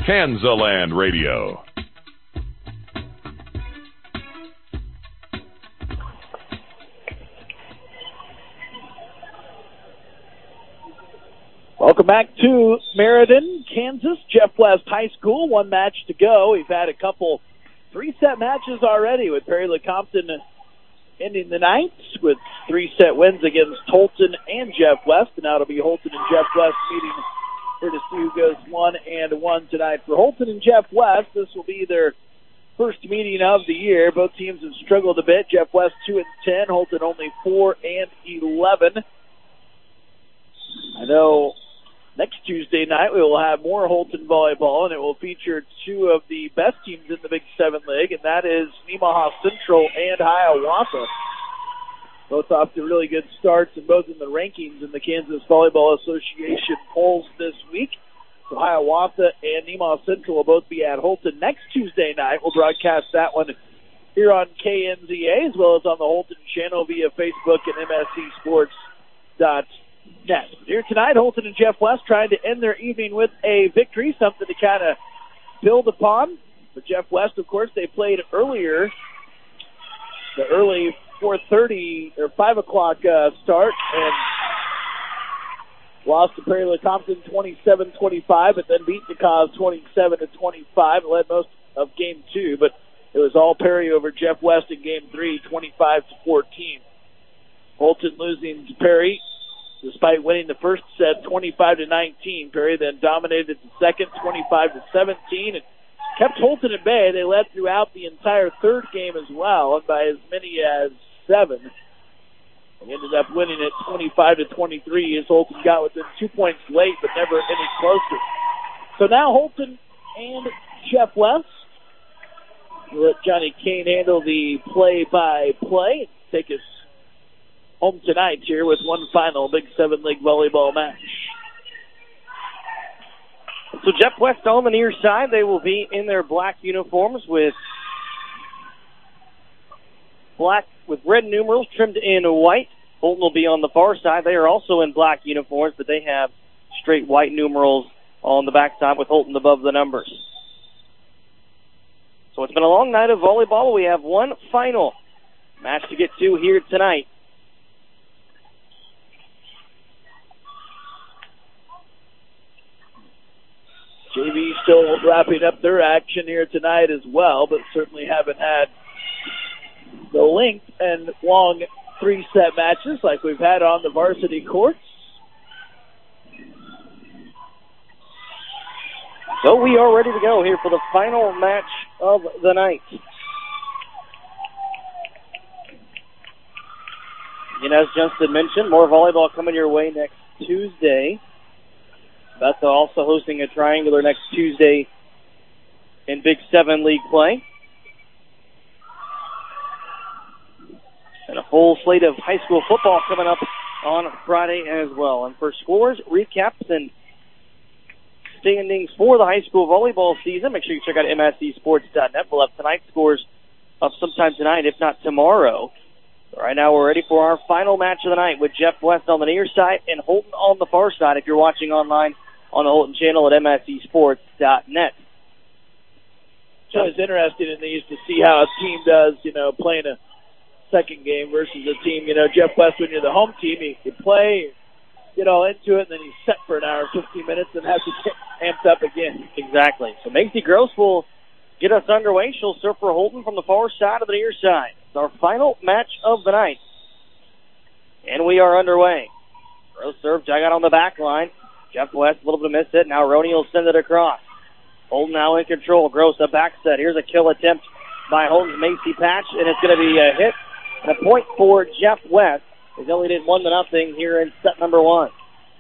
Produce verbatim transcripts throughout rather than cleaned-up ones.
Kansaland Radio. Welcome back to Meriden, Kansas, Jeff West High School. One match to go. We've had a couple three-set matches already with Perry Lecompton ending the night with three-set wins against Holton and Jeff West. And now it'll be Holton and Jeff West meeting here to see who goes one and one tonight. For Holton and Jeff West, this will be their first meeting of the year. Both teams have struggled a bit. Jeff West two and ten, Holton only four and eleven. I know next Tuesday night we will have more Holton volleyball, and it will feature two of the best teams in the Big Seven League, and that is Nemaha Central and Hiawatha. Both off to really good starts, and both in the rankings in the Kansas Volleyball Association polls this week. So Hiawatha and Nemaha Central will both be at Holton next Tuesday night. We'll broadcast that one here on K N Z A as well as on the Holton channel via Facebook and M S C Sports dot net. Here tonight, Holton and Jeff West trying to end their evening with a victory, something to kind of build upon. For Jeff West, of course, they played earlier, the early four thirty or five o'clock uh, start, and lost to Perry Lecompton twenty-seven twenty-five, but then beat DeKalb twenty-seven to twenty-five, led most of game two, but it was all Perry over Jeff West in game three, twenty-five to fourteen. Holton losing to Perry despite winning the first set twenty-five to nineteen. Perry then dominated the second twenty-five to seventeen and kept Holton at bay. They led throughout the entire third game as well, and by as many as seven. They ended up winning it twenty-five to twenty-three as Holton got within two points late, but never any closer. So now Holton and Jeff West will let Johnny Kane handle the play-by-play and take us home tonight here with one final Big Seven League volleyball match. So Jeff West on the near side. They will be in their black uniforms with black with red numerals trimmed in white. Holton will be on the far side. They are also in black uniforms, but they have straight white numerals on the back side with Holton above the numbers. So it's been a long night of volleyball. We have one final match to get to here tonight. J V still wrapping up their action here tonight as well, but certainly haven't had the length and long three-set matches like we've had on the varsity courts. So we are ready to go here for the final match of the night. And as Justin mentioned, more volleyball coming your way next Tuesday. Bethel also hosting a triangular next Tuesday in Big Seven League play. And a full slate of high school football coming up on Friday as well. And for scores, recaps, and standings for the high school volleyball season, make sure you check out M S C Sports dot net. We'll have tonight's scores up sometime tonight, if not tomorrow. So right now we're ready for our final match of the night with Jeff West on the near side and Holton on the far side if you're watching online on the Holton channel at M S C Sports dot net. So it's interesting in these to see how a team does, you know, playing a second game versus a team. You know, Jeff West, when you're the home team, you can play, get all into it, and then he's set for an hour and fifteen minutes and have to get amped up again. Exactly. So Macy Gross will get us underway. She'll serve for Holton from the far side of the near side. It's our final match of the night. And we are underway. Gross serve, dug out on the back line. Jeff West, a little bit of miss hit. Now Roney will send it across. Holton now in control. Gross, a back set. Here's a kill attempt by Holton's Macy Patch, and it's going to be a hit and a point for Jeff West. He's only did one to nothing here in set number one.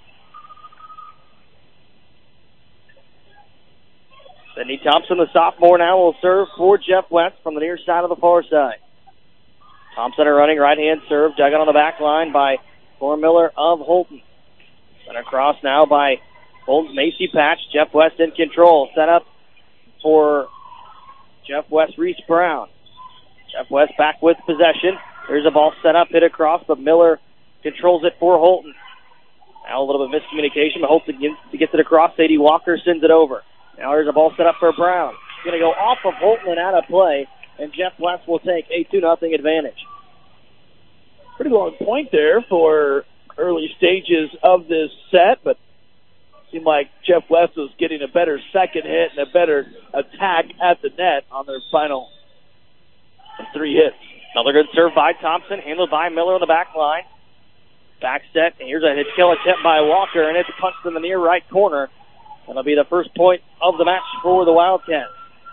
Sydney Thompson, the sophomore, now will serve for Jeff West from the near side of the far side. Thompson a running right-hand serve, dug out on the back line by Thor Miller of Holton. Sent across now by Holton's Macy Patch. Jeff West in control. Set up for Jeff West, Reese Brown. Jeff West back with possession. There's a ball set up, hit across, but Miller controls it for Holton. Now a little bit of miscommunication, but Holton gets it across. Sadie Walker sends it over. Now here's a ball set up for Brown. It's going to go off of Holton and out of play, and Jeff West will take a two nothing advantage. Pretty long point there for early stages of this set, but seemed like Jeff West was getting a better second hit and a better attack at the net on their final three hits. Another good serve by Thompson, handled by Miller on the back line. Back set, and here's a hit kill attempt by Walker, and it's punched in the near right corner. That'll be the first point of the match for the Wildcats.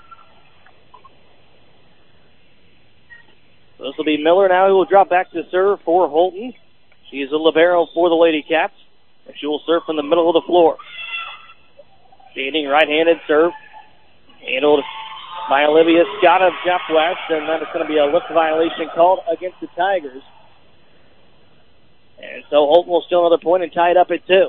So this will be Miller now who will drop back to serve for Holton. She's a libero for the Lady Cats, and she will serve from the middle of the floor. Standing right-handed serve, handled by Olivia Scott of Jeff West, and then it's going to be a lift violation called against the Tigers. And so Holton will steal another point and tie it up at two.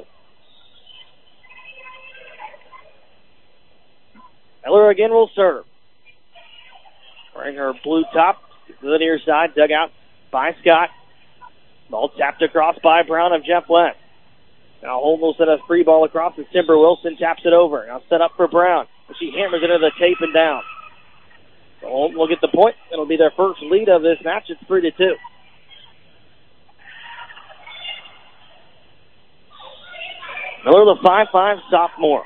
Miller again will serve. Wearing her blue top to the near side, dug out by Scott. Ball tapped across by Brown of Jeff West. Now Holton will set a free ball across as Timber Wilson taps it over. Now set up for Brown. But she hammers it into the tape and down. So Holton will get the point. It'll be their first lead of this match. It's three to two. Miller, the five five sophomore.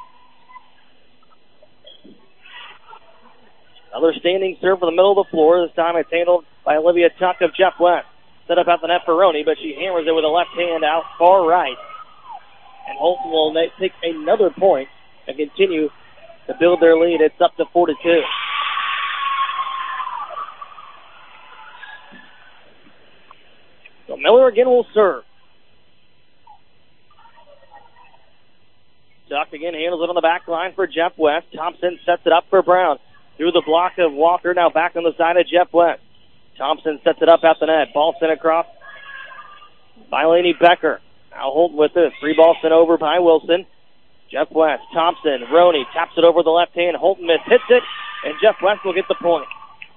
Another standing serve from the middle of the floor. This time it's handled by Olivia Tuck of Jeff West. Set up at the net for Roney, but she hammers it with a left hand out far right. And Holton will take another point and continue to build their lead. It's up to four to two. So Miller again will serve. Tuck again handles it on the back line for Jeff West. Thompson sets it up for Brown. Through the block of Walker, now back on the side of Jeff West. Thompson sets it up at the net. Ball sent across by Lainey Becker. Now Holton with this. Three ball sent over by Wilson. Jeff West, Thompson, Roney taps it over the left hand. Holton miss hits it, and Jeff West will get the point.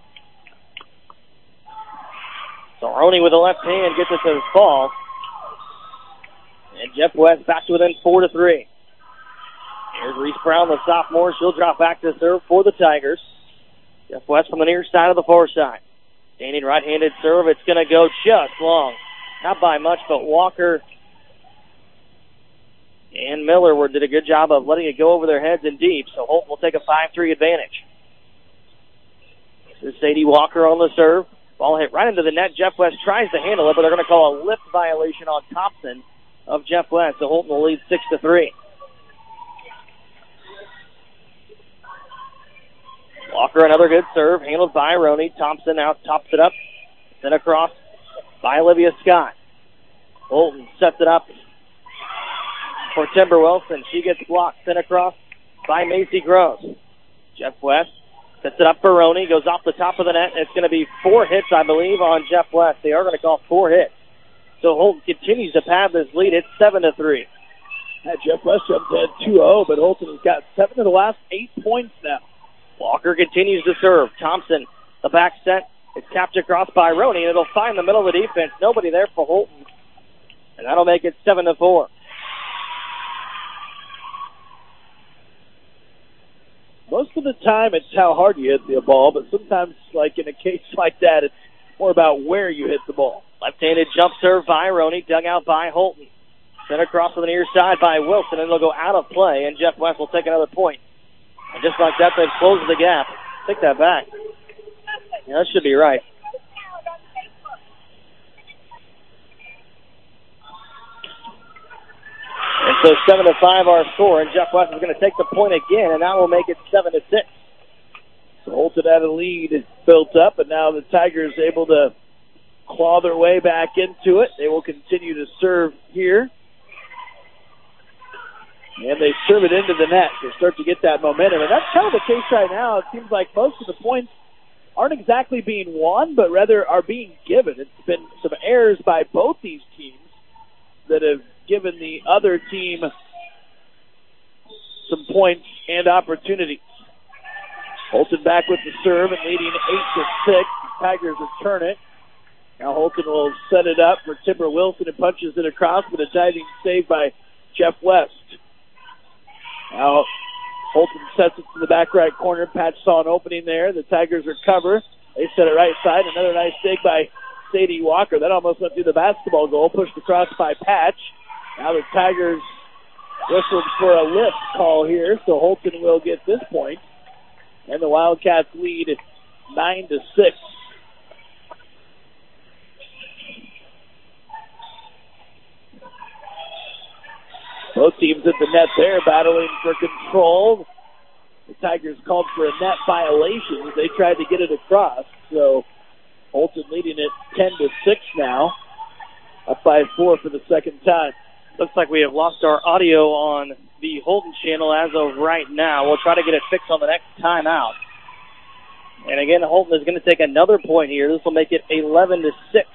So Roney with the left hand gets it to fall. And Jeff West back to within four to three. Here's Reese Brown, the sophomore. She'll drop back to serve for the Tigers. Jeff West from the near side of the far side. Standing right-handed serve. It's going to go just long. Not by much, but Walker and Miller were, did a good job of letting it go over their heads and deep. So Holton will take a five three advantage. This is Sadie Walker on the serve. Ball hit right into the net. Jeff West tries to handle it, but they're going to call a lift violation on Thompson of Jeff West. So Holton will lead six to three. Walker, another good serve, handled by Roney. Thompson now tops it up, sent across by Olivia Scott. Holton sets it up for Timber Wilson. She gets blocked, sent across by Macy Gross. Jeff West sets it up for Roney, goes off the top of the net. It's going to be four hits, I believe, on Jeff West. They are going to call four hits. So Holton continues to pad this lead. It's seven to three. Yeah, Jeff West jumped ahead two oh, but Holton has got seven of the last eight points now. Walker continues to serve. Thompson, the back set. It's tapped across by Roney, and it'll find the middle of the defense. Nobody there for Holton. And that'll make it seven to four. Most of the time it's how hard you hit the ball, but sometimes, like in a case like that, it's more about where you hit the ball. Left-handed jump serve by Roney, dug out by Holton. Sent across to the near side by Wilson, and it'll go out of play, and Jeff West will take another point. And just like that, they've closed the gap. Take that back. Yeah, that should be right. And so seven to five our score, and Jeff West is going to take the point again, and that will make it seven to six. So Holton had a lead built up, and now the Tigers able to claw their way back into it. They will continue to serve here. And they serve it into the net. They start to get that momentum. And that's kind of the case right now. It seems like most of the points aren't exactly being won, but rather are being given. It's been some errors by both these teams that have given the other team some points and opportunities. Holton back with the serve and leading eight to six. The Tigers return it. Now Holton will set it up for Timber Wilson and punches it across, but a diving save by Jeff West. Now Holton sets it to the back right corner. Patch saw an opening there. The Tigers recover. They set it right side. Another nice dig by Sadie Walker. That almost went through the basketball goal. Pushed across by Patch. Now the Tigers whistled for a lift call here, so Holton will get this point. And the Wildcats lead nine to six. Both teams at the net there battling for control. The Tigers called for a net violation as they tried to get it across. So Holton leading it ten to six now. Up by four for the second time. Looks like we have lost our audio on the Holton channel as of right now. We'll try to get it fixed on the next timeout. And again, Holton is going to take another point here. This will make it eleven to six.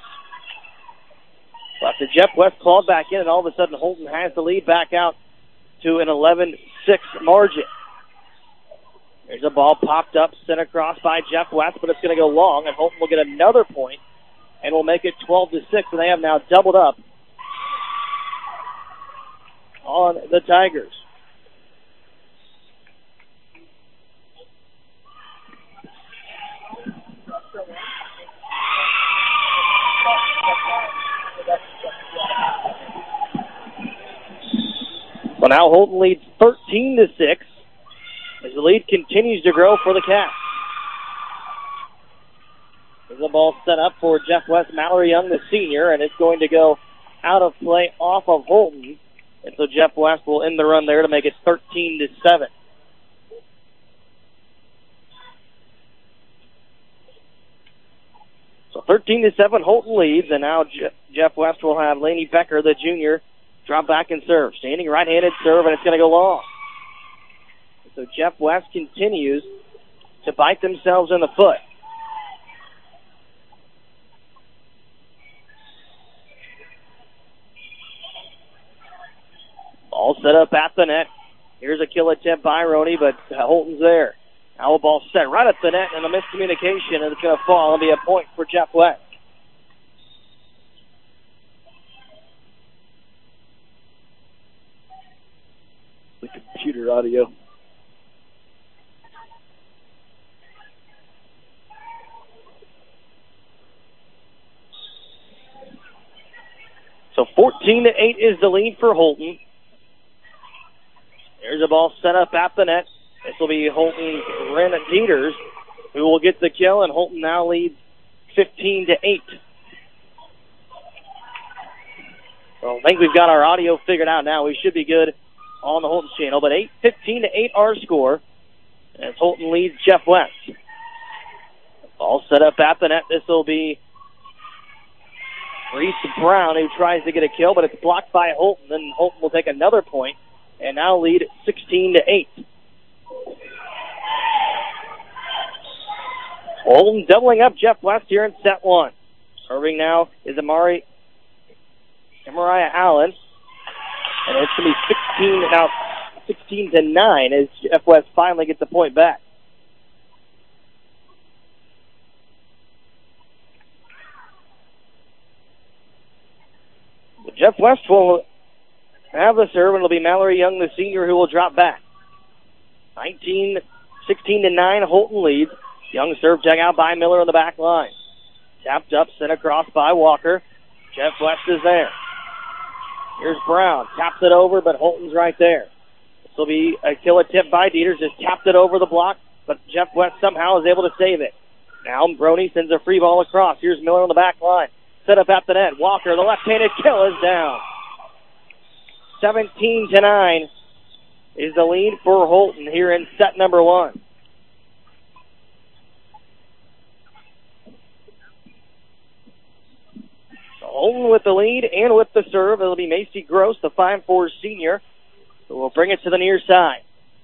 After Jeff West clawed back in, and all of a sudden Holton has the lead back out to an eleven six margin. There's a ball popped up, sent across by Jeff West, but it's going to go long, and Holton will get another point, and will make it twelve to six, and they have now doubled up on the Tigers. Well, now Holton leads thirteen to six as the lead continues to grow for the Cats. There's a ball set up for Jeff West, Mallory Young, the senior, and it's going to go out of play off of Holton. And so Jeff West will end the run there to make it thirteen to seven. So thirteen to seven, Holton leads, and now Je- Jeff West will have Laney Becker, the junior, drop back and serve. Standing right-handed serve, and it's going to go long. So Jeff West continues to bite themselves in the foot. Ball set up at the net. Here's a kill attempt by Roney, but Holton's there. Now a ball set right at the net, and a miscommunication, and it's going to fall and be a point for Jeff West. The computer audio. So fourteen to eight is the lead for Holton. There's a ball set up at the net. This will be Holton's Ren Dieters who will get the kill, and Holton now leads fifteen to eight. Well, I think we've got our audio figured out now. We should be good on the Holton channel, but eight, fifteen to eight our score as Holton leads Jeff West. Ball set up at the net. This will be Reese Brown who tries to get a kill, but it's blocked by Holton. Then Holton will take another point and now lead sixteen to eight. Holton doubling up Jeff West here in set one. Serving now is Amari Mariah Allen. And it's going to be sixteen now, sixteen to nine as Jeff West finally gets the point back. But Jeff West will have the serve, and it'll be Mallory Young, the senior, who will drop back. nineteen, sixteen to nine, Holton leads. Young serve dug out by Miller on the back line. Tapped up, sent across by Walker. Jeff West is there. Here's Brown. Taps it over, but Holton's right there. This will be a kill attempt by Dieters. Just tapped it over the block, but Jeff West somehow is able to save it. Now Brony sends a free ball across. Here's Miller on the back line. Set up at the net. Walker, the left-handed kill, is down. seventeen to nine is the lead for Holton here in set number one. Holton with the lead and with the serve. It'll be Macy Gross, the five four senior, who will bring it to the near side.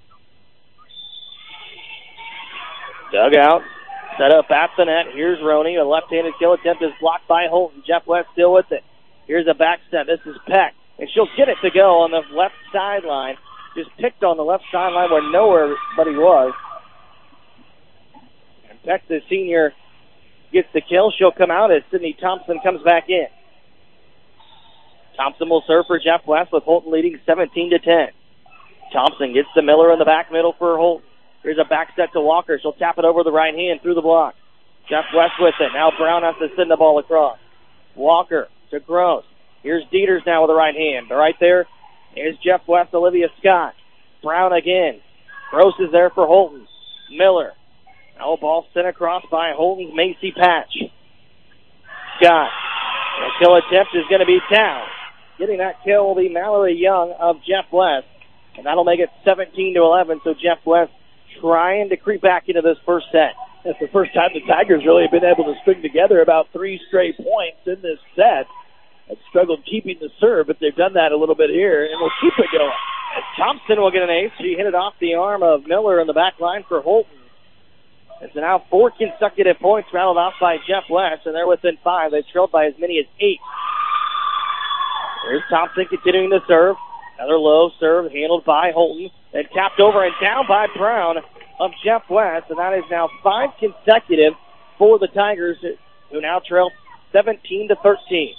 Dug out, set up at the net. Here's Roney. A left-handed kill attempt is blocked by Holton. Jeff West still with it. Here's a back step. This is Peck, and she'll get it to go on the left sideline. Just picked on the left sideline where nobody was. And Peck, the senior, gets the kill. She'll come out as Sydney Thompson comes back in. Thompson will serve for Jeff West with Holton leading seventeen to ten. Thompson gets the Miller in the back middle for Holton. Here's a back set to Walker. She'll tap it over the right hand through the block. Jeff West with it. Now Brown has to send the ball across. Walker to Gross. Here's Dieters now with the right hand. Right there is Jeff West, Olivia Scott. Brown again. Gross is there for Holton. Miller. Now ball sent across by Holton's Macy Patch. Scott. The kill attempt is going to be down. Getting that kill will be Mallory Young of Jeff West. And that'll make it seventeen to eleven. So Jeff West trying to creep back into this first set. It's the first time the Tigers really have been able to string together about three straight points in this set. Have struggled keeping the serve, but they've done that a little bit here, and we'll keep it going. And Thompson will get an ace. She hit it off the arm of Miller in the back line for Holton. It's now four consecutive points rattled off by Jeff West, and they're within five. They've trailed by as many as eight. Here's Thompson continuing to serve. Another low serve handled by Holton, and tapped over and down by Brown of Jeff West, and that is now five consecutive for the Tigers, who now trail seventeen to thirteen.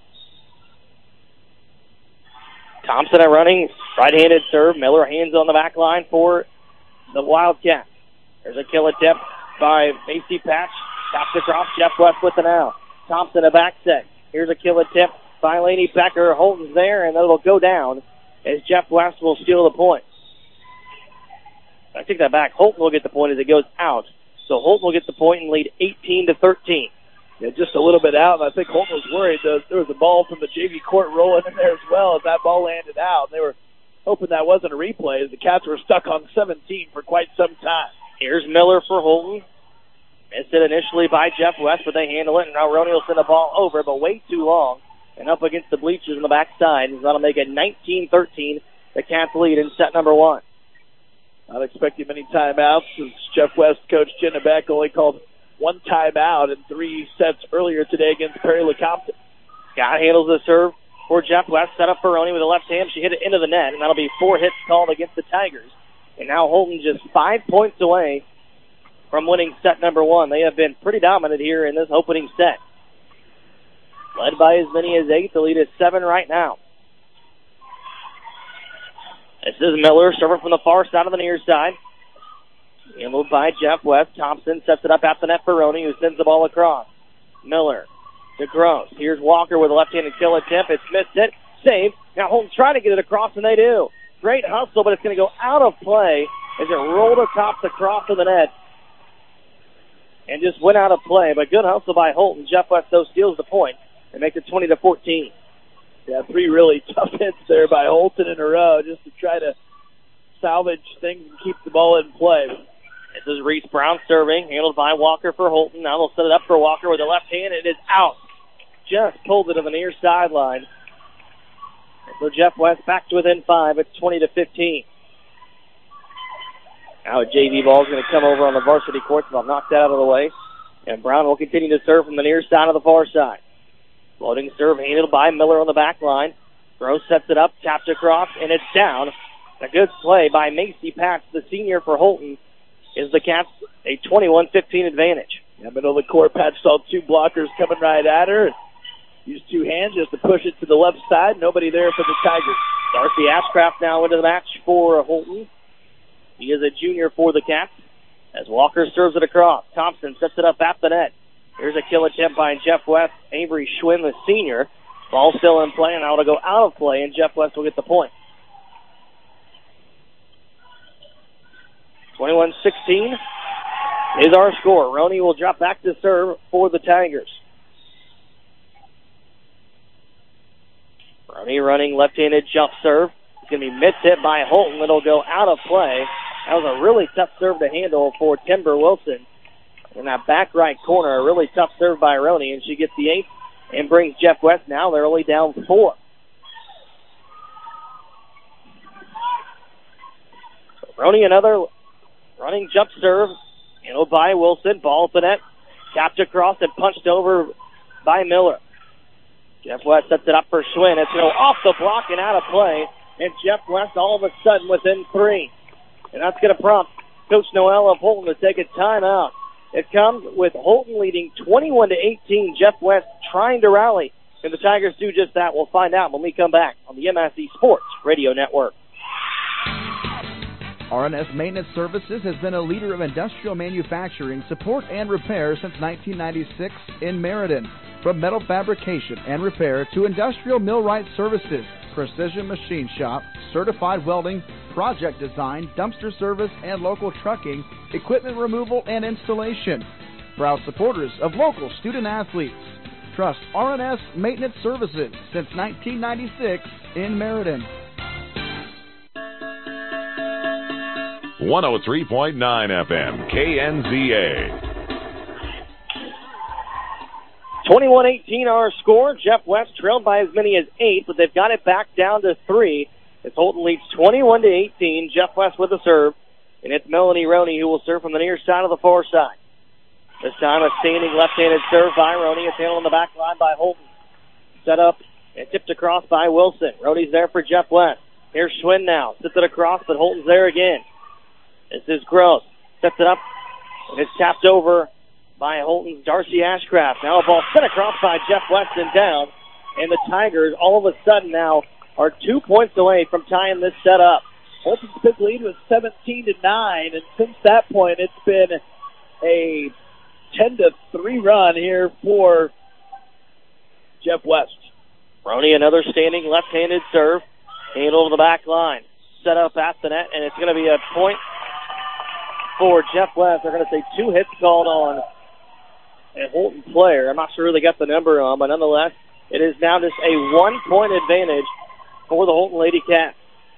Thompson a running right-handed serve. Miller hands on the back line for the Wildcats. There's a kill attempt by Macy Patch. Taps across. Jeff West with it now. Thompson a back set. Here's a kill attempt by Laney Becker. Holton's there, and it'll go down as Jeff West will steal the point. I take that back. Holton will get the point as it goes out. So Holton will get the point and lead eighteen to thirteen. Yeah, just a little bit out, and I think Holton was worried. There was a ball from the J V court rolling in there as well as that ball landed out. They were hoping that wasn't a replay as the Cats were stuck on seventeen for quite some time. Here's Miller for Holton. Missed it initially by Jeff West, but they handle it, and now Roney will send the ball over, but way too long, and up against the bleachers on the backside. And that'll make it nineteen thirteen. The Cats lead in set number one. Not expecting many timeouts since Jeff West coach Jenna Beck only called one timeout in three sets earlier today against Perry Lecompton. Scott handles the serve for Jeff West. Set up for Roney with the left hand. She hit it into the net, and that'll be four hits called against the Tigers. And now Holton just five points away from winning set number one. They have been pretty dominant here in this opening set. Led by as many as eight. The lead is seven right now. This is Miller, server from the far side of the near side. Handled by Jeff West. Thompson sets it up at the net for Roney, who sends the ball across. Miller to Gross. Here's Walker with a left-handed kill attempt. It's missed it. Saved. Now Holton's trying to get it across, and they do. Great hustle, but it's going to go out of play as it rolled atop the cross of the net and just went out of play. But good hustle by Holton. Jeff West, though, steals the point and makes it twenty to fourteen. Yeah, three really tough hits there by Holton in a row just to try to salvage things and keep the ball in play. This is Reese Brown serving, handled by Walker for Holton. Now they'll set it up for Walker with the left hand. It is out. Just pulled it to the near sideline. So Jeff West back to within five. It's twenty to fifteen. Now a J V ball is going to come over on the varsity court, so I'll knock that out of the way. And Brown will continue to serve from the near side of the far side. Floating serve handled by Miller on the back line. Gross sets it up, tapped across, and it's down. A good play by Macy Patch, the senior for Holton, is the Cats a twenty-one fifteen advantage. Yeah, middle of the court, Patch saw two blockers coming right at her. Used two hands just to push it to the left side. Nobody there for the Tigers. Darcy Ashcraft now into the match for Holton. He is a junior for the Cats as Walker serves it across. Thompson sets it up at the net. Here's a kill attempt by Jeff West. Avery Schwinn, the senior. Ball still in play, and now it'll go out of play, and Jeff West will get the point. twenty-one sixteen is our score. Roney will drop back to serve for the Tigers. Roney running left-handed jump serve. It's going to be missed-hit by Holton. It'll go out of play. That was a really tough serve to handle for Timber Wilson. In that back right corner, a really tough serve by Roney, and she gets the eighth and brings Jeff West. Now they're only down four. Roney another running jump serve. Handled by Wilson. Ball at the net. Tapped across and punched over by Miller. Jeff West sets it up for Schwinn. It's going to go off the block and out of play. And Jeff West all of a sudden within three. And that's going to prompt Coach Noel of Holton to take a timeout. It comes with Holton leading twenty-one to eighteen. Jeff West trying to rally. And the Tigers do just that. We'll find out when we come back on the M S C Sports Radio Network. R N S Maintenance Services has been a leader of industrial manufacturing, support, and repair since nineteen ninety-six in Meriden. From metal fabrication and repair to industrial millwright services, precision machine shop, certified welding, project design, dumpster service, and local trucking, equipment removal and installation. Proud supporters of local student athletes. Trust R N S Maintenance Services since nineteen ninety-six in Meriden. one oh three point nine F M, K N Z A. twenty-one eighteen our score. Jeff West trailed by as many as eight, but they've got it back down to three. As Holton leads twenty-one to eighteen. Jeff West with the serve, and it's Melanie Roney who will serve from the near side of the far side. This time a standing left-handed serve by Roney. It's handled on the back line by Holton. Set up and tipped across by Wilson. Roney's there for Jeff West. Here's Schwinn now. Sits it across, but Holton's there again. This is Gross. Sets it up, and it's tapped over by Holton's Darcy Ashcraft. Now a ball sent across by Jeff West and down. And the Tigers all of a sudden now are two points away from tying this set up. Holton's big lead was seventeen to nine, and since that point it's been a ten to three run here for Jeff West. Roney, another standing left-handed serve. Handled to the back line. Set up at the net, and it's going to be a point for Jeff West. They're going to say two hits called on a Holton player. I'm not sure who they got the number on, but nonetheless, it is now just a one-point advantage for the Holton Lady Cats.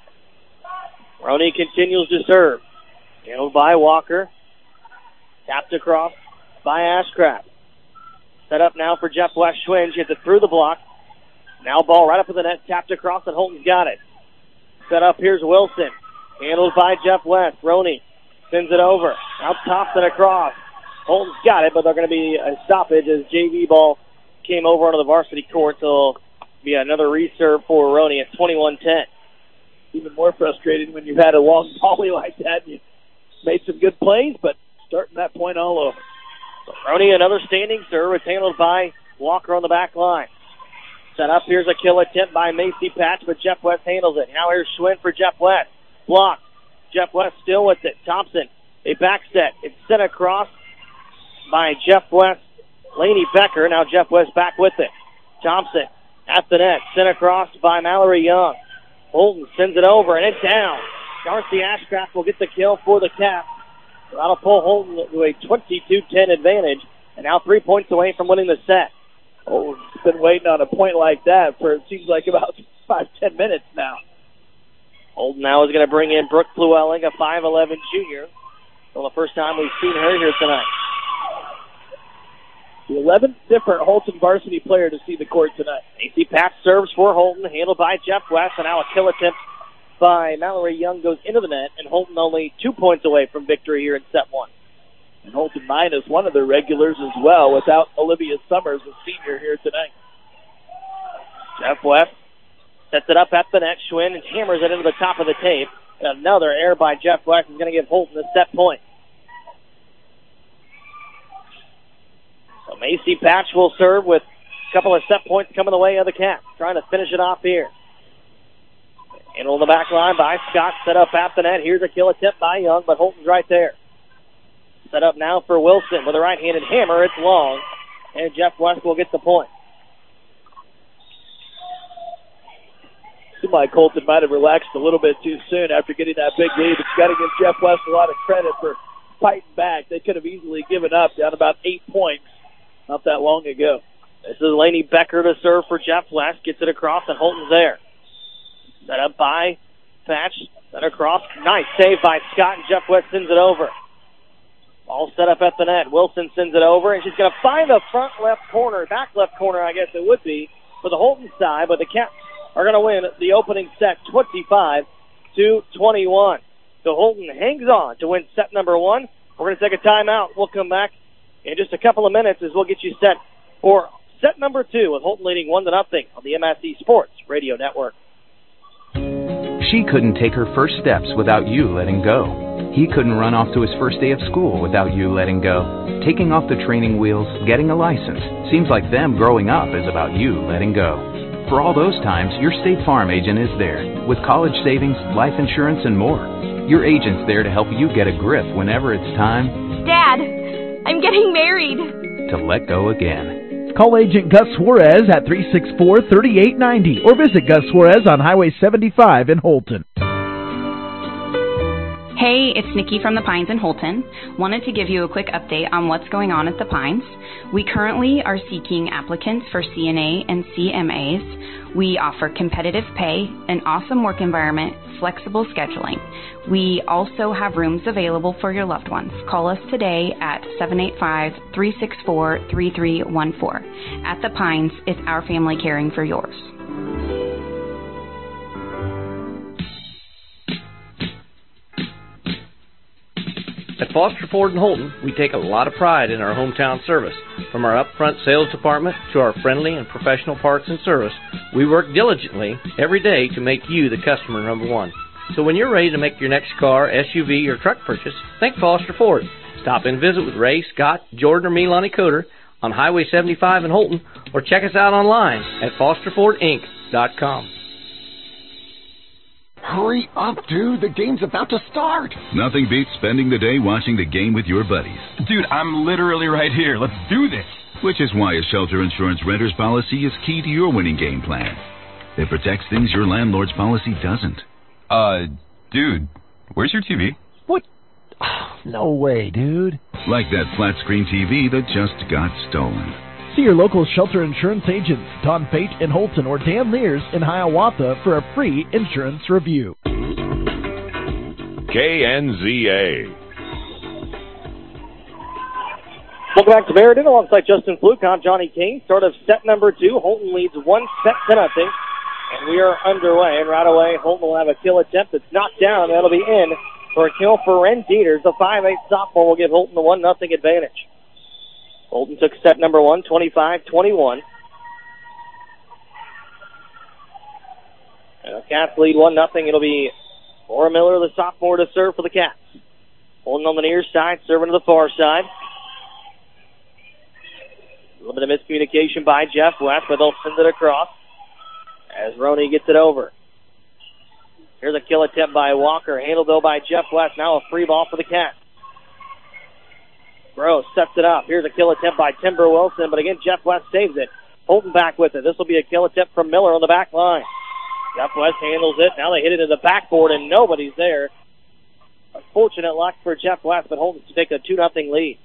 Roney continues to serve. Handled by Walker. Tapped across by Ashcraft. Set up now for Jeff West. Schwinn gets it through the block. Now ball right up to the net. Tapped across, and Holton's got it. Set up, here's Wilson. Handled by Jeff West. Roney sends it over. Now tops it across. Holton's got it, but they're going to be a stoppage as J V ball came over onto the varsity court, so it'll be another reserve for Roney at twenty-one ten. Even more frustrating when you've had a long volley like that. You made some good plays, but starting that point all over. So Roney, another standing serve. It's handled by Walker on the back line. Set up, here's a kill attempt by Macy Patch, but Jeff West handles it. Now here's Schwinn for Jeff West. Blocked. Jeff West still with it. Thompson, a back set. It's sent across by Jeff West. Laney Becker. Now Jeff West back with it. Thompson at the net. Sent across by Mallory Young. Holton sends it over, and it's down. Darcy Ashcraft will get the kill for the Cats. That'll pull Holton to a twenty-two ten advantage, and now three points away from winning the set. Oh, been waiting on a point like that for it seems like about five, ten minutes now. Holton now is going to bring in Brooke Llewellyn, a five eleven junior. For the first time we've seen her here tonight. The eleventh different Holton varsity player to see the court tonight. A C Patch serves for Holton, handled by Jeff West, and now a kill attempt by Mallory Young goes into the net, and Holton only two points away from victory here in set one. And Holton minus one of their regulars as well, without Olivia Summers, a senior here tonight. Jeff West sets it up at the net. Schwinn and hammers it into the top of the tape. And another error by Jeff West is going to give Holton a set point. So Macy Patch will serve with a couple of set points coming the way of the Cats, trying to finish it off here. And on the back line by Scott, set up at the net. Here's a kill attempt by Young, but Holton's right there. Set up now for Wilson with a right-handed hammer. It's long, and Jeff West will get the point. Seemed like Holton might have relaxed a little bit too soon after getting that big lead, but you got to give Jeff West a lot of credit for fighting back. They could have easily given up down about eight points not that long ago. This is Laney Becker to serve for Jeff West. Gets it across, and Holton's there. Set up by Patch. Set across. Nice save by Scott, and Jeff West sends it over. All set up at the net. Wilson sends it over, and she's going to find the front left corner, back left corner, I guess it would be, for the Holton side, but the Cats are going to win the opening set twenty-five to twenty-one. So Holton hangs on to win set number one. We're going to take a timeout. We'll come back in just a couple of minutes as we'll get you set for set number two with Holton leading one to nothing on the M S C Sports Radio Network. She couldn't take her first steps without you letting go. He couldn't run off to his first day of school without you letting go. Taking off the training wheels, getting a license. Seems like them growing up is about you letting go. For all those times, your State Farm agent is there with college savings, life insurance, and more. Your agent's there to help you get a grip whenever it's time Dad, I'm getting married. to let go again. Call Agent Gus Suarez at three six four, three eight nine zero or visit Gus Suarez on Highway seventy-five in Holton. Hey, it's Nikki from the Pines in Holton. Wanted to give you a quick update on what's going on at the Pines. We currently are seeking applicants for C N A and C M As. We offer competitive pay, an awesome work environment, flexible scheduling. We also have rooms available for your loved ones. Call us today at seven eight five, three six four, three three one four. At the Pines, it's our family caring for yours. At Foster Ford in Holton, we take a lot of pride in our hometown service. From our upfront sales department to our friendly and professional parts and service, we work diligently every day to make you the customer number one. So when you're ready to make your next car, S U V, or truck purchase, think Foster Ford. Stop and visit with Ray, Scott, Jordan, or me, Lonnie Coder, on Highway seventy-five in Holton, or check us out online at foster ford inc dot com. Hurry up, dude. The game's about to start. Nothing beats spending the day watching the game with your buddies. Dude, I'm literally right here. Let's do this. Which is why a shelter insurance renter's policy is key to your winning game plan. It protects things your landlord's policy doesn't. Uh, dude, where's your T V? What? Oh, no way, dude. Like that flat screen T V that just got stolen. See your local shelter insurance agents, Don Pate in Holton or Dan Lears in Hiawatha for a free insurance review. K N Z A. Welcome back to Meriden alongside Justin Fluke. I'm Johnny King. Start of set number two. Holton leads one set to nothing. And we are underway. And right away, Holton will have a kill attempt that's knocked down. That'll be in for a kill for Ren Dieters. The five eight sophomore will give Holton the one nothing advantage. Holton took set number one, twenty-five twenty-one. And the Cats lead one nothing. It'll be Laura Miller, the sophomore, to serve for the Cats. Holton on the near side, serving to the far side. A little bit of miscommunication by Jeff West, but they'll send it across as Roney gets it over. Here's a kill attempt by Walker, handled though by Jeff West. Now a free ball for the Cats. Gross sets it up. Here's a kill attempt by Timber Wilson, but again, Jeff West saves it. Holton back with it. This will be a kill attempt from Miller on the back line. Jeff West handles it. Now they hit it in the backboard, and nobody's there. Unfortunate luck for Jeff West, but Holton to take a two nothing lead.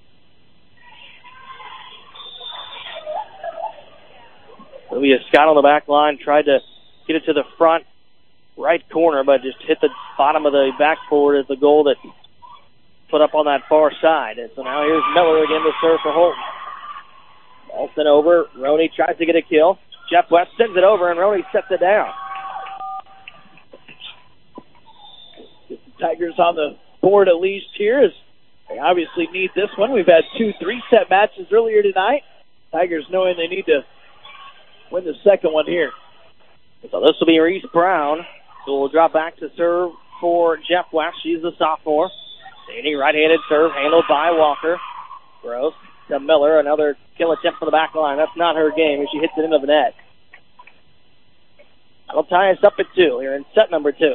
It'll be a Scott on the back line. Tried to get it to the front right corner, but just hit the bottom of the backboard as the goal that put up on that far side. And so now here's Miller again to serve for Holton. Ball sent over. Roney tries to get a kill. Jeff West sends it over, and Roney sets it down. Get the Tigers on the board at least here, as they obviously need this one. We've had two three-set matches earlier tonight. Tigers knowing they need to win the second one here. So this will be Reese Brown, who will drop back to serve for Jeff West. She's the sophomore. Standing right-handed serve handled by Walker. Gross to Miller. Another kill attempt from the back line. That's not her game, and she hits it into the net. That'll tie us up at two here in set number two.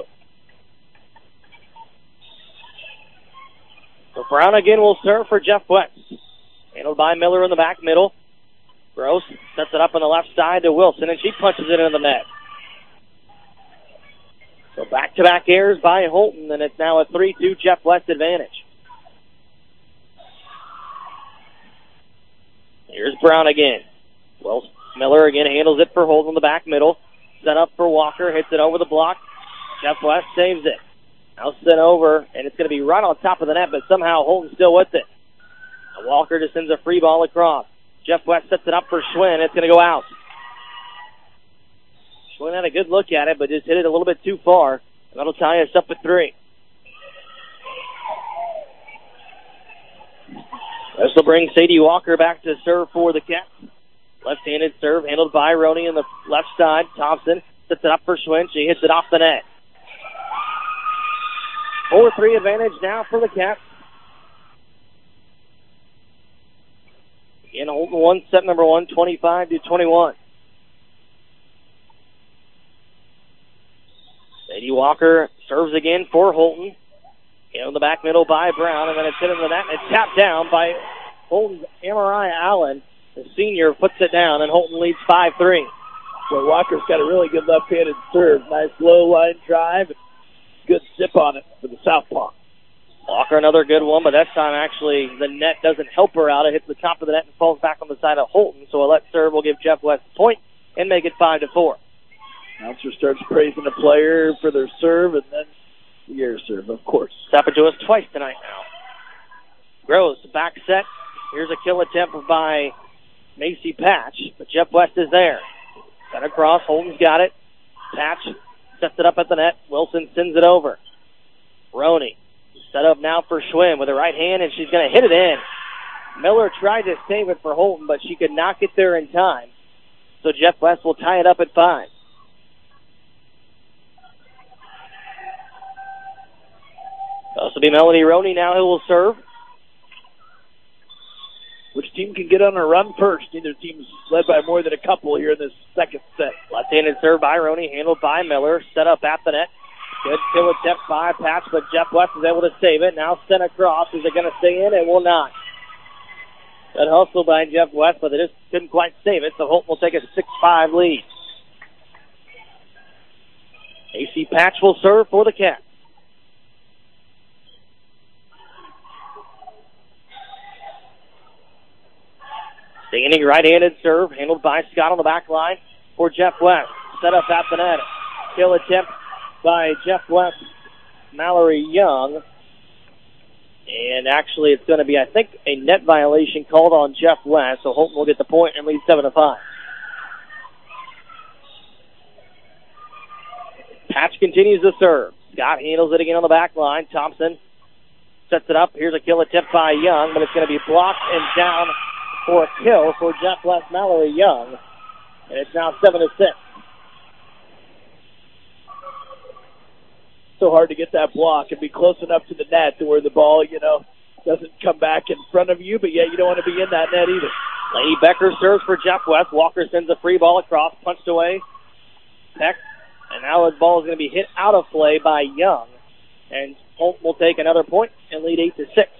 So Brown again will serve for Jeff West. Handled by Miller in the back middle. Gross sets it up on the left side to Wilson, and she punches it into the net. So back-to-back errors by Holton, and it's now a three two Jeff West advantage. Here's Brown again. Well, Miller again handles it for Holton in the back middle. Set up for Walker, hits it over the block. Jeff West saves it. Now sent over, and it's going to be right on top of the net, but somehow Holton's still with it. And Walker just sends a free ball across. Jeff West sets it up for Schwinn. It's going to go out. Schwinn had a good look at it, but just hit it a little bit too far. And that'll tie us up at three. This will bring Sadie Walker back to serve for the Cats. Left-handed serve handled by Roney on the left side. Thompson sets it up for Schwinn. She hits it off the net. four three advantage now for the Cats. In Holton one, set number one, twenty-five to twenty-one. Sadie Walker serves again for Holton. In the back middle by Brown, and then it's hit into the net, and it's tapped down by Holton's Amariah Allen. The senior puts it down, and Holton leads five three. Well, Walker's got a really good left-handed serve. Nice low line drive. Good zip on it for the southpaw. Walker, another good one, but that time actually the net doesn't help her out. It hits the top of the net and falls back on the side of Holton, so a let serve will give Jeff West a point and make it five to four. Announcer starts praising the player for their serve, and then the air serve, of course. It's happened to us twice tonight now. Gross, back set. Here's a kill attempt by Macy Patch, but Jeff West is there. Set across, Holton's got it. Patch sets it up at the net. Wilson sends it over. Roney set up now for Schwinn with her right hand, and she's going to hit it in. Miller tried to save it for Holton, but she could not get there in time. So Jeff West will tie it up at five. This will be Melanie Roney now who will serve. Which team can get on a run first? Neither team's led by more than a couple here in this second set. Left-handed serve by Roney, handled by Miller. Set up at the net. Good kill attempt by Patch, but Jeff West is able to save it. Now sent across. Is it going to stay in? It will not. Good hustle by Jeff West, but they just couldn't quite save it, so Holton will take a six five lead. A C Patch will serve for the Cats. Standing right-handed serve, handled by Scott on the back line for Jeff West. Set up at the net. Kill attempt by Jeff West, Mallory Young. And actually it's going to be, I think, a net violation called on Jeff West, so Holton will get the point and lead seven to five. Patch continues to serve. Scott handles it again on the back line. Thompson sets it up. Here's a kill attempt by Young, but it's going to be blocked and down for a kill for Jeff West, Mallory Young. And it's now seven to six. So hard to get that block and be close enough to the net to where the ball, you know, doesn't come back in front of you, but yet you don't want to be in that net either. Lady Becker serves for Jeff West. Walker sends a free ball across, punched away. Peck, and now his ball is going to be hit out of play by Young. And Holton will take another point and lead eight to six.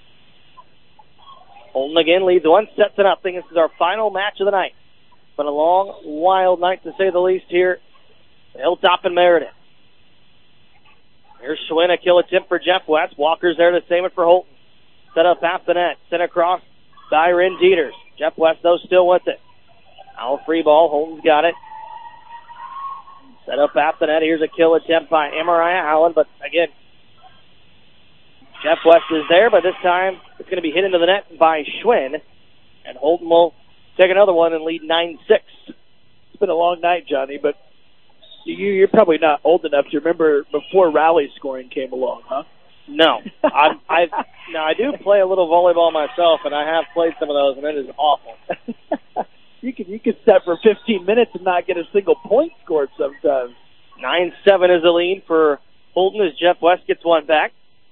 Holton again leads one, sets it up. I think this is our final match of the night. It's been a long, wild night to say the least here. Hilltop and Meriden. Here's Schwinn, a kill attempt for Jeff West. Walker's there to save it for Holton. Set up past the net. Sent across by Ren Dieters. Jeff West, though, still with it. Now a free ball. Holton's got it. Set up at the net. Here's a kill attempt by Amariah Allen, but again, Jeff West is there, but this time it's going to be hit into the net by Schwinn, and Holton will take another one and lead nine six. It's been a long night, Johnny, but you, you're probably not old enough to remember before rally scoring came along, huh? No. I I now I do play a little volleyball myself, and I have played some of those, and it is awful. you can you can set for fifteen minutes and not get a single point scored sometimes. nine seven is the lead for Holton as Jeff West gets one back.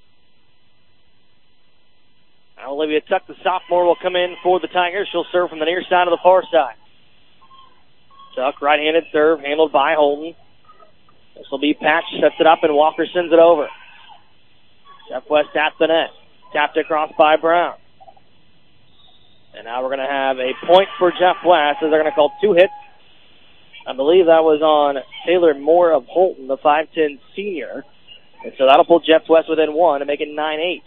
Now Olivia Tuck, the sophomore, will come in for the Tigers. She'll serve from the near side of the far side. Tuck, right-handed serve, handled by Holton. This will be Patch, sets it up, and Walker sends it over. Jeff West at the net. Tapped across by Brown. And now we're going to have a point for Jeff West as they're going to call two hits. I believe that was on Taylor Moore of Holton, the five ten senior. And so that'll pull Jeff West within one to make it nine eight.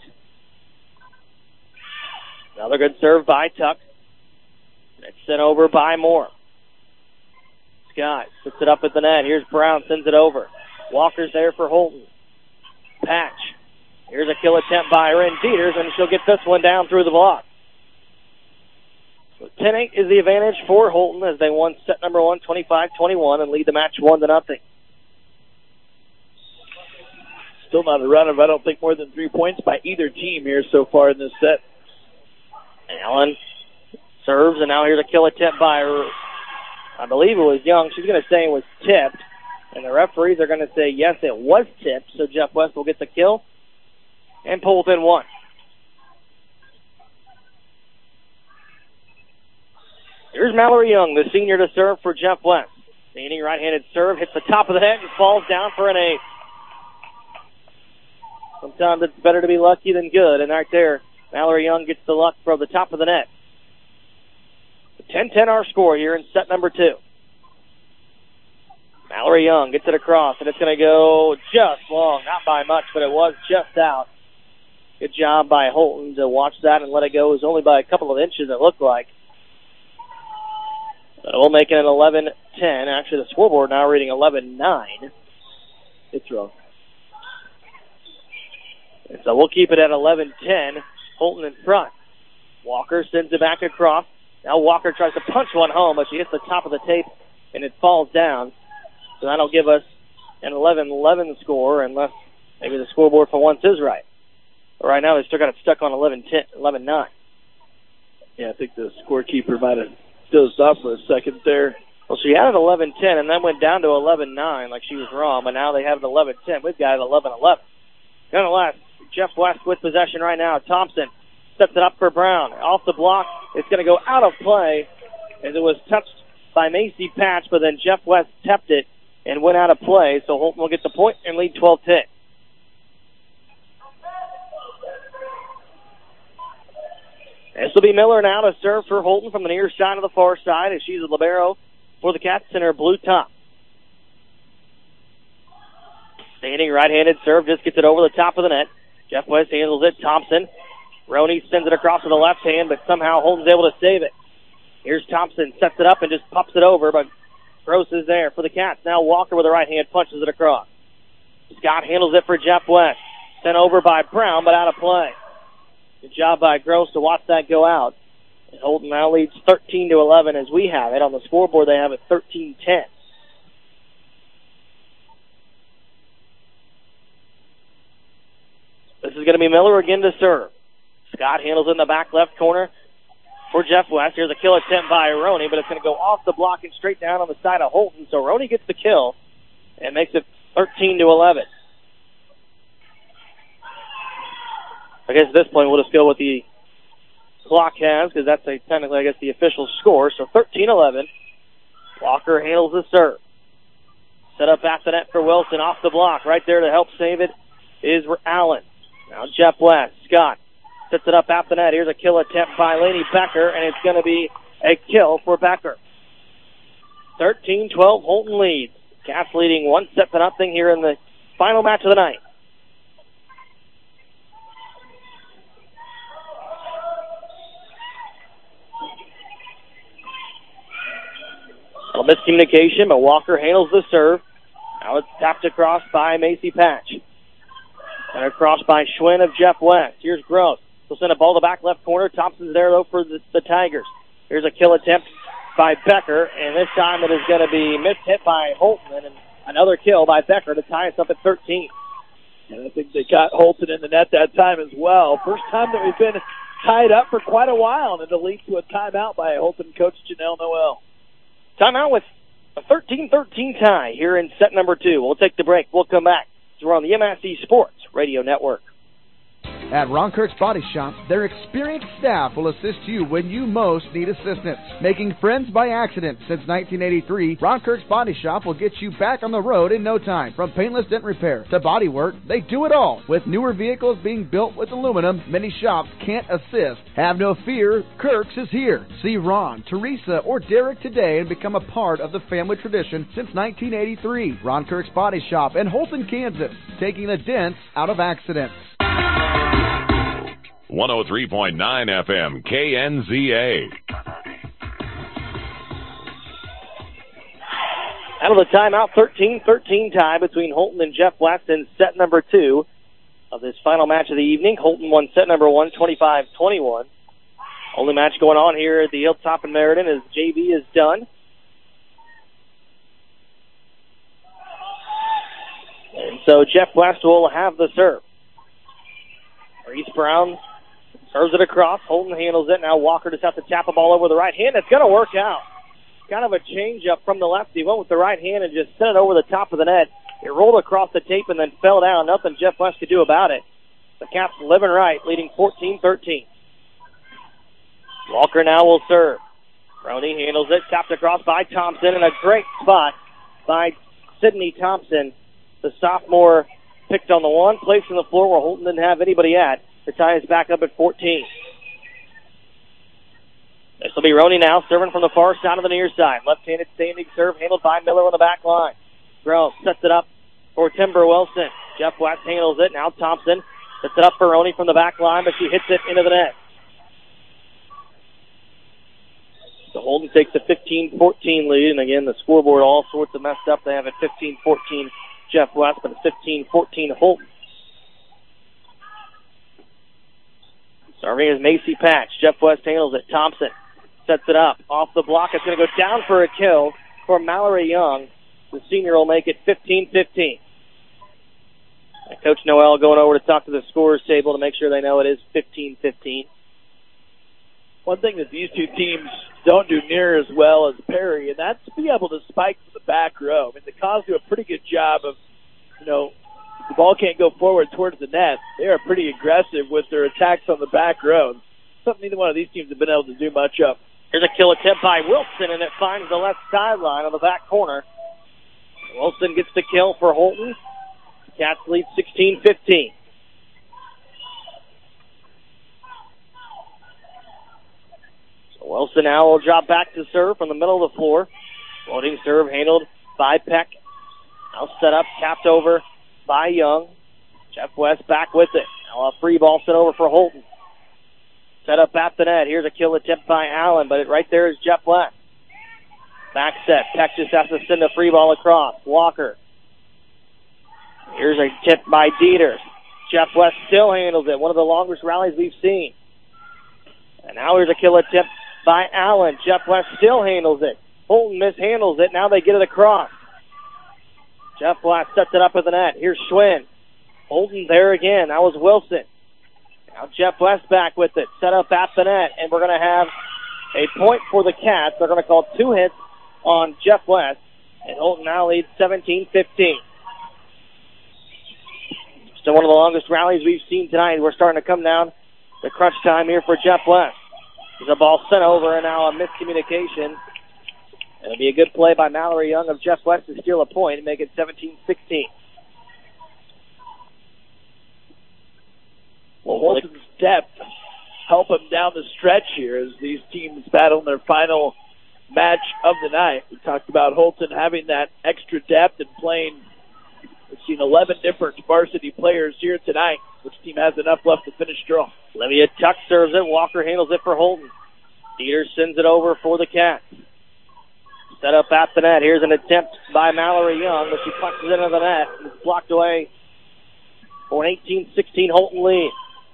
Another good serve by Tuck. It's sent over by Moore. Scott puts it up at the net. Here's Brown, sends it over. Walker's there for Holton. Patch. Here's a kill attempt by Ren Dieters, and she'll get this one down through the block. So ten eight is the advantage for Holton as they won set number one, twenty-five twenty-one, and lead the match one to nothing. Still not a run of, I don't think, more than three points by either team here so far in this set. Allen serves, and now here's a kill attempt by, I believe it was Young. She's going to say it was tipped, and the referees are going to say, yes, it was tipped, so Jeff West will get the kill and pull within one. Here's Mallory Young, the senior, to serve for Jeff West. Standing right-handed serve, hits the top of the head and falls down for an eight. Sometimes it's better to be lucky than good, and right there, Mallory Young gets the luck from the top of the net. ten ten our score here in set number two. Mallory Young gets it across, and it's going to go just long. Not by much, but it was just out. Good job by Holton to watch that and let it go. It was only by a couple of inches, it looked like. But we'll make it an eleven ten. Actually, the scoreboard now reading eleven nine. It's wrong. And so we'll keep it at eleven ten. Holton in front. Walker sends it back across. Now Walker tries to punch one home, but she hits the top of the tape, and it falls down. So that'll give us an eleven eleven score, unless maybe the scoreboard for once is right. But right now, they still got it stuck on eleven ten, eleven nine. Yeah, I think the scorekeeper might have dozed off for a second there. Well, she had it eleven ten, and then went down to eleven nine like she was wrong, but now they have it eleven ten. We've got it eleven eleven. Nonetheless, Jeff West with possession right now. Thompson sets it up for Brown. Off the block, it's going to go out of play, as it was touched by Macy Patch, but then Jeff West tapped it and went out of play, so Holton will get the point and lead twelve ten. This will be Miller now to serve for Holton from the near side of the far side, as she's a libero for the Cats in her blue top. Standing right-handed serve, just gets it over the top of the net. Jeff West handles it. Thompson. Roney sends it across to the left hand, but somehow Holton's able to save it. Here's Thompson, sets it up and just pops it over, but Gross is there for the Cats. Now Walker with the right hand punches it across. Scott handles it for Jeff West. Sent over by Brown, but out of play. Good job by Gross to watch that go out. And Holton now leads thirteen to eleven as we have it. On the scoreboard, they have it thirteen ten. This is going to be Miller again to serve. Scott handles it in the back left corner for Jeff West. Here's a kill attempt by Roney, but it's going to go off the block and straight down on the side of Holton. So Roney gets the kill and makes it thirteen to eleven. I guess at this point we'll just go with the clock has, because that's a, technically, I guess, the official score. So thirteen eleven. Walker handles the serve. Set up at the net for Wilson off the block. Right there to help save it is Allen. Now Jeff West. Scott sets it up at the net. Here's a kill attempt by Lainey Becker, and it's going to be a kill for Becker. thirteen twelve, Holton leads. Cats leading one set to nothing here in the final match of the night. A miscommunication, but Walker handles the serve. Now it's tapped across by Macy Patch. And across by Schwinn of Jeff West. Here's Gross. He'll send a ball to the back left corner. Thompson's there, though, for the, the Tigers. Here's a kill attempt by Becker, and this time it is going to be missed hit by Holton, and another kill by Becker to tie us up at thirteen. And I think they got Holton in the net that time as well. First time that we've been tied up for quite a while, and it'll lead to a timeout by Holton coach Janelle Noel. Timeout with a thirteen thirteen tie here in set number two. We'll take the break. We'll come back. We're on the M S C Sports Radio Network. At Ron Kirk's Body Shop, their experienced staff will assist you when you most need assistance. Making friends by accident since nineteen eighty-three, Ron Kirk's Body Shop will get you back on the road in no time. From paintless dent repair to body work, they do it all. With newer vehicles being built with aluminum, many shops can't assist. Have no fear, Kirk's is here. See Ron, Teresa, or Derek today and become a part of the family tradition since nineteen eighty-three. Ron Kirk's Body Shop in Holton, Kansas, taking the dents out of accidents. one oh three point nine F M, K N Z A. Out of the timeout, thirteen thirteen tie between Holton and Jeff West in set number two of this final match of the evening. Holton won set number one, twenty-five twenty-one. Only match going on here at the Hilltop in Meriden as J V is done. And so Jeff West will have the serve. Reese Brown serves it across. Holton handles it. Now Walker just has to tap the ball over the right hand. It's going to work out. Kind of a change-up from the left. He went with the right hand and just sent it over the top of the net. It rolled across the tape and then fell down. Nothing Jeff West could do about it. The Cats living right, leading fourteen thirteen. Walker now will serve. Roney handles it. Tapped across by Thompson, and a great spot by Sydney Thompson, the sophomore picked on the one, placed on the floor where Holton didn't have anybody at. The tie is back up at fourteen. This will be Roney now, serving from the far side of the near side. Left-handed standing serve handled by Miller on the back line. Groves sets it up for Timber Wilson. Jeff West handles it. Now Thompson sets it up for Roney from the back line, but she hits it into the net. So Holton takes a fifteen fourteen lead, and again, the scoreboard all sorts of messed up. They have it fifteen fourteen Jeff West, but it's fifteen fourteen Holton. Serving is Macy Patch. Jeff West handles it. Thompson sets it up. Off the block. It's going to go down for a kill for Mallory Young. The senior will make it fifteen fifteen. And Coach Noel going over to talk to the scorers table to make sure they know it is fifteen fifteen. One thing that these two teams don't do near as well as Perry, and that's be able to spike from the back row. I mean, the Cos do a pretty good job of, you know, the ball can't go forward towards the net. They are pretty aggressive with their attacks on the back row. Something neither one of these teams have been able to do much of. Here's a kill attempt by Wilson, and it finds the left sideline on the back corner. Wilson gets the kill for Holton. Cats lead sixteen fifteen. So Wilson now will drop back to serve from the middle of the floor. Floating serve handled by Peck. Now set up, tapped over by Young. Jeff West back with it. Now a free ball sent over for Holton. Set up at the net. Here's a kill attempt by Allen, but it right there is Jeff West. Back set. Peck just has to send a free ball across. Walker. Here's a tip by Dieters. Jeff West still handles it. One of the longest rallies we've seen. And now here's a kill attempt by Allen. Jeff West still handles it. Holton mishandles it. Now they get it across. Jeff West sets it up at the net. Here's Schwinn. Holton there again. That was Wilson. Now Jeff West back with it. Set up at the net. And we're going to have a point for the Cats. They're going to call two hits on Jeff West. And Holton now leads seventeen fifteen. Still one of the longest rallies we've seen tonight. We're starting to come down to crunch time here for Jeff West. There's a ball sent over and now a miscommunication. It'll be a good play by Mallory Young of Jeff West to steal a point and make it seventeen sixteen. Well, Holton's depth help them down the stretch here as these teams battle in their final match of the night. We talked about Holton having that extra depth and playing. We've seen eleven different varsity players here tonight. Which team has enough left to finish strong? Olivia Tuck serves it. Walker handles it for Holton. Dieters sends it over for the Cats. Set up at the net. Here's an attempt by Mallory Young, but she punches it into the net and it's blocked away for an eighteen sixteen Holton lead.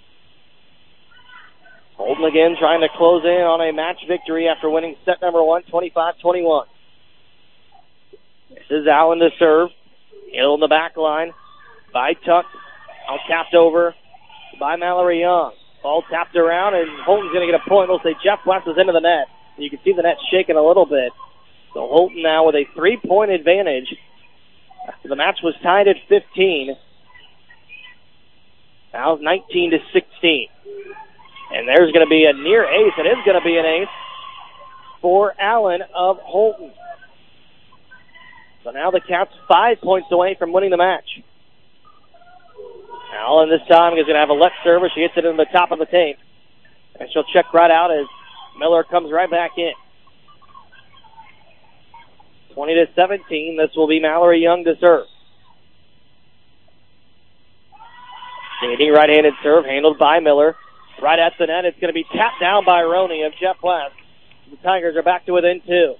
Holton again trying to close in on a match victory after winning set number one, twenty-five twenty-one. This is Allen to serve. Hill in the back line by Tuck. Now tapped over by Mallory Young. Ball tapped around, and Holton's going to get a point. We'll say Jeff West is into the net. You can see the net shaking a little bit. So Holton now with a three-point advantage. The match was tied at fifteen. Now it's nineteen to sixteen. And there's going to be a near ace. It is going to be an ace for Allen of Holton. So now the Cats five points away from winning the match. Allen this time is going to have a left serve. She hits it in the top of the tape. And she'll check right out as Miller comes right back in. twenty to seventeen. This will be Mallory Young to serve. Standing right-handed serve handled by Miller. Right at the net. It's going to be tapped down by Roney of Jeff West. The Tigers are back to within two.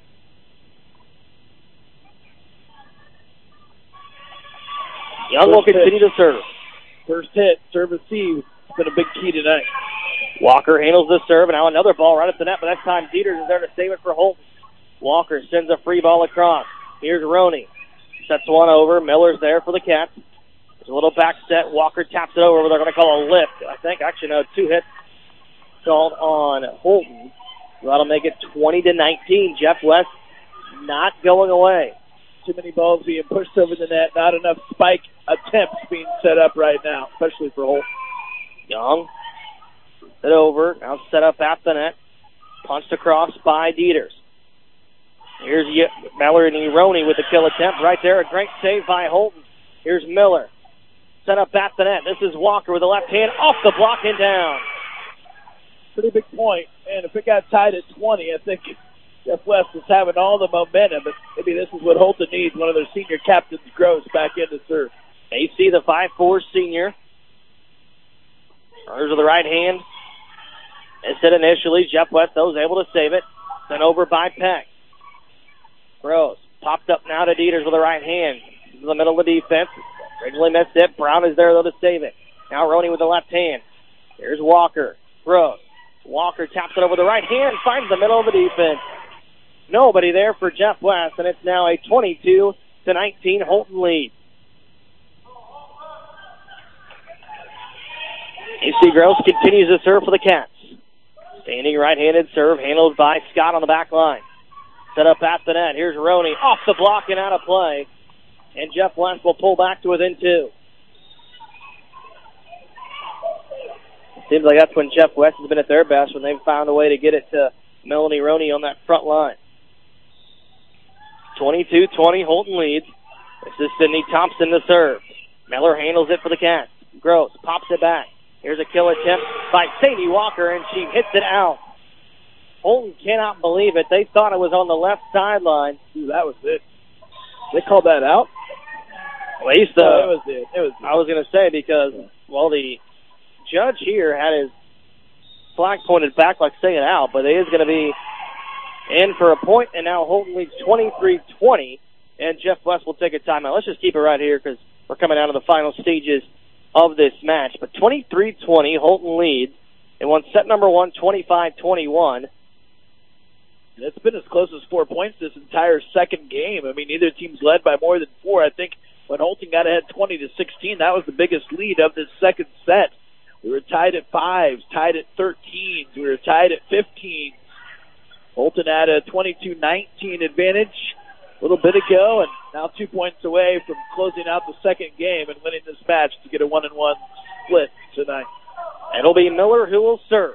Young will continue to serve. First hit, serve receive. It's been a big key tonight. Walker handles the serve, and now another ball right at the net, but that time Dieters is there to save it for Holton. Walker sends a free ball across. Here's Roney. Sets one over. Miller's there for the Cats. There's a little back set. Walker taps it over. They're going to call a lift. I think, actually, no, two hits called on Holton. That'll make it twenty to nineteen. Jeff West not going away. Too many balls being pushed over the net. Not enough spike attempts being set up right now, especially for Holton. Young. It over. Now set up at the net. Punched across by Dieters. Here's Mallory Roney with the kill attempt right there. A great save by Holton. Here's Miller. set up at the net. This is Walker with the left hand off the block and down. Pretty big point. And if it got tied at twenty, I think Jeff West is having all the momentum. But maybe this is what Holton needs, one of their senior captains, Gross, back in to serve. A C, the five four senior. Runners with the right hand. Instead initially, Jeff West, though, was able to save it. Sent over by Peck. Gross popped up now to Dieters with the right hand. In the middle of the defense. Originally missed it. Brown is there, though, to save it. Now Roney with the left hand. Here's Walker. Gross. Walker taps it over the right hand. Finds the middle of the defense. Nobody there for Jeff West, and it's now a twenty-two to nineteen Holton lead. A C Gross continues to serve for the Cats. Standing right-handed serve handled by Scott on the back line. Set up at the net. Here's Roney off the block and out of play. And Jeff West will pull back to within two. Seems like that's when Jeff West has been at their best, when they've found a way to get it to Melanie Roney on that front line. twenty-two twenty, Holton leads. This is Sydney Thompson to serve. Miller handles it for the Cats. Gross pops it back. Here's a kill attempt by Sadie Walker, and she hits it out. Holton cannot believe it. They thought it was on the left sideline. Ooh, that was it. They called that out? At least, uh, no, it was it. It was it. I was going to say, because, well, the judge here had his flag pointed back like saying out, but it is going to be in for a point, and now Holton leads twenty-three twenty, and Jeff West will take a timeout. Let's just keep it right here because we're coming out of the final stages of this match. But twenty-three twenty, Holton leads. They won set number one, twenty-five twenty-one. It's been as close as four points this entire second game. I mean, neither team's led by more than four. I think when Holton got ahead twenty to sixteen, that was the biggest lead of this second set. We were tied at fives, tied at thirteens. We were tied at fifteen. Holton had a twenty-two nineteen advantage a little bit ago, and now two points away from closing out the second game and winning this match to get a one and one split tonight. It'll be Miller who will serve.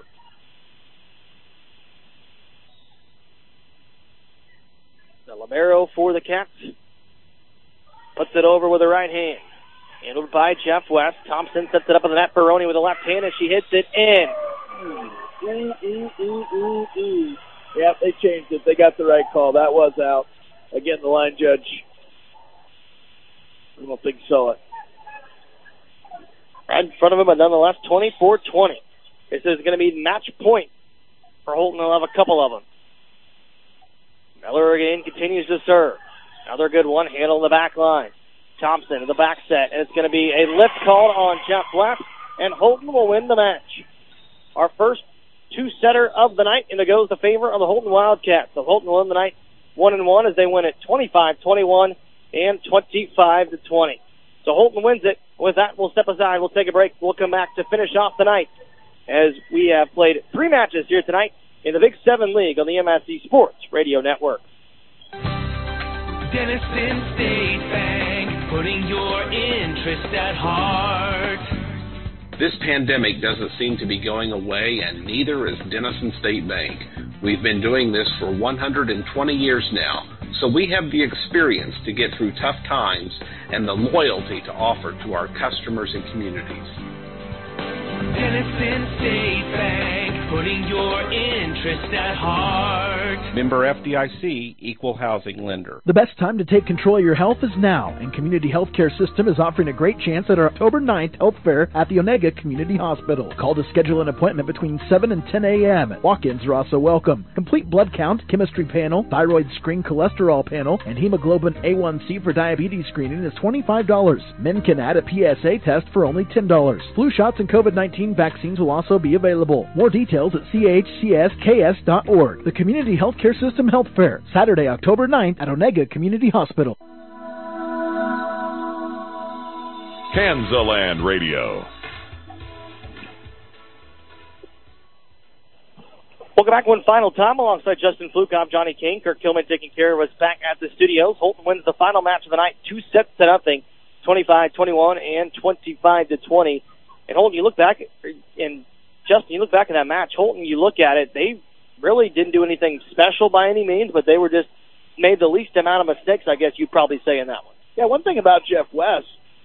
The libero for the Cats puts it over with the right hand. Handled by Jeff West. Thompson sets it up in the net for Roney with the left hand, and she hits it in. Ooh, ooh, ooh, ooh, ooh. Yeah, they changed it. They got the right call. That was out. Again, the line judge, I don't think saw it. Right in front of him, but nonetheless, twenty-four twenty. This is going to be match point for Holton. They'll have a couple of them. Miller again continues to serve. Another good one, handle the back line. Thompson to the back set, and it's going to be a lift called on Jeff West, and Holton will win the match. Our first two-setter of the night, and it goes to favor of the Holton Wildcats. So Holton will win the night one and one as they win it twenty-five twenty-one and twenty-five to twenty. So Holton wins it. With that, we'll step aside. We'll take a break. We'll come back to finish off the night as we have played three matches here tonight in the Big Seven League on the M S C Sports Radio Network. Denison State Bank, putting your interest at heart. This pandemic doesn't seem to be going away, and neither is Denison State Bank. We've been doing this for one hundred twenty years now, so we have the experience to get through tough times and the loyalty to offer to our customers and communities. Denison State Bank, putting your interest at heart. Member F D I C, Equal Housing Lender. The best time to take control of your health is now, and Community Healthcare System is offering a great chance at our October ninth health fair at the Onega Community Hospital. Call to schedule an appointment between seven and ten a.m. Walk-ins are also welcome. Complete blood count, chemistry panel, thyroid screen cholesterol panel, and hemoglobin A one C for diabetes screening is twenty-five dollars. Men can add a P S A test for only ten dollars. Flu shots and COVID nineteen vaccines will also be available. More details at c h c s k s dot org. The Community Healthcare System Health Fair, Saturday, October ninth at Onega Community Hospital. Kansaland Radio. Welcome back one final time alongside Justin Flukov, Johnny King, Kirk Kilman taking care of us back at the studios. Holton wins the final match of the night, two sets to nothing, twenty-five twenty-one and twenty-five to twenty. And Holton, you look back, and Justin, you look back at that match. Holton, you look at it, they really didn't do anything special by any means, but they were just made the least amount of mistakes, I guess you'd probably say, in that one. Yeah, one thing about Jeff West,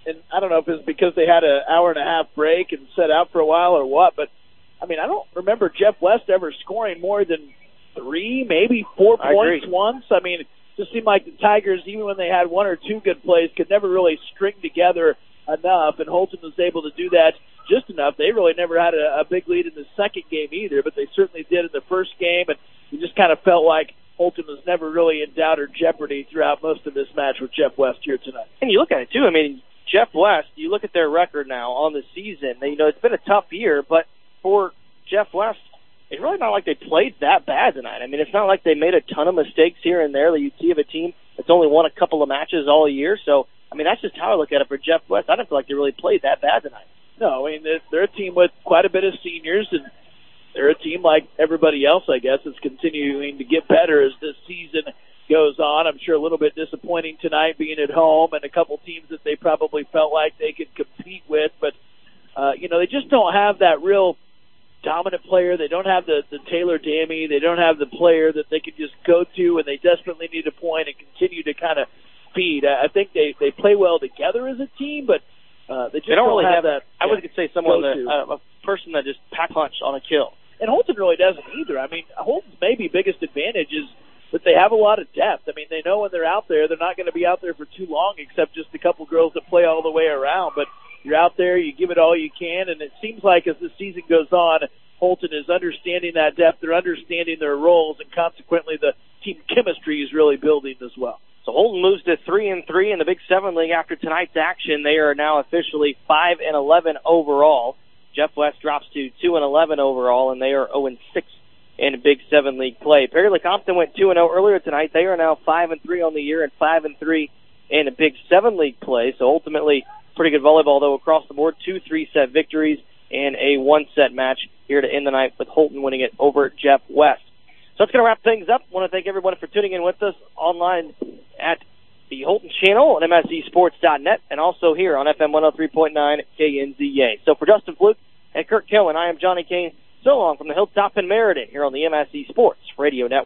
and I don't know if it's because they had an hour and a half break and set out for a while or what, but, I mean, I don't remember Jeff West ever scoring more than three, maybe four I points agree. once. I mean, it just seemed like the Tigers, even when they had one or two good plays, could never really string together enough, and Holton was able to do that just enough. They really never had a, a big lead in the second game either, but they certainly did in the first game, and you just kind of felt like Holton was never really in doubt or jeopardy throughout most of this match with Jeff West here tonight. And you look at it, too. I mean, Jeff West, you look at their record now on the season. They, you know, it's been a tough year, but for Jeff West, it's really not like they played that bad tonight. I mean, it's not like they made a ton of mistakes here and there that you'd see of a team that's only won a couple of matches all year. So, I mean, that's just how I look at it for Jeff West. I don't feel like they really played that bad tonight. No, I mean, they're, they're a team with quite a bit of seniors, and they're a team like everybody else, I guess, that's continuing to get better as this season goes on. I'm sure a little bit disappointing tonight being at home and a couple teams that they probably felt like they could compete with. But, uh, you know, they just don't have that real dominant player. They don't have the, the Taylor Dammy. They don't have the player that they can just go to when they desperately need a point and continue to kind of feed. I think they, they play well together as a team, but uh, they just they don't, don't really have, have that. I yeah, would say someone that, go-to. uh, a person that just pack punch on a kill. And Holton really doesn't either. I mean, Holton's maybe biggest advantage is that they have a lot of depth. I mean, they know when they're out there, they're not going to be out there for too long except just a couple girls that play all the way around. But you're out there, you give it all you can, and it seems like as the season goes on, Holton is understanding that depth, they're understanding their roles, and consequently the team chemistry is really building as well. So Holton moves to three and three in the Big Seven League after tonight's action. They are now officially five and eleven overall. Jeff West drops to two and eleven overall, and they are zero and six in Big Seven League play. Perry Lecompton went two and zero earlier tonight. They are now five and three on the year and five and three in Big Seven League play. So ultimately, pretty good volleyball though across the board. Two three-set victories and a one-set match here to end the night with Holton winning it over Jeff West. So that's going to wrap things up. I want to thank everyone for tuning in with us online at the Holton channel on M S E Sports dot net and also here on F M one oh three point nine K N Z A. So for Justin Fluke and Kurt Killen, I am Johnny Kane. So long from the Hilltop in Meriden here on the M S E Sports Radio Network.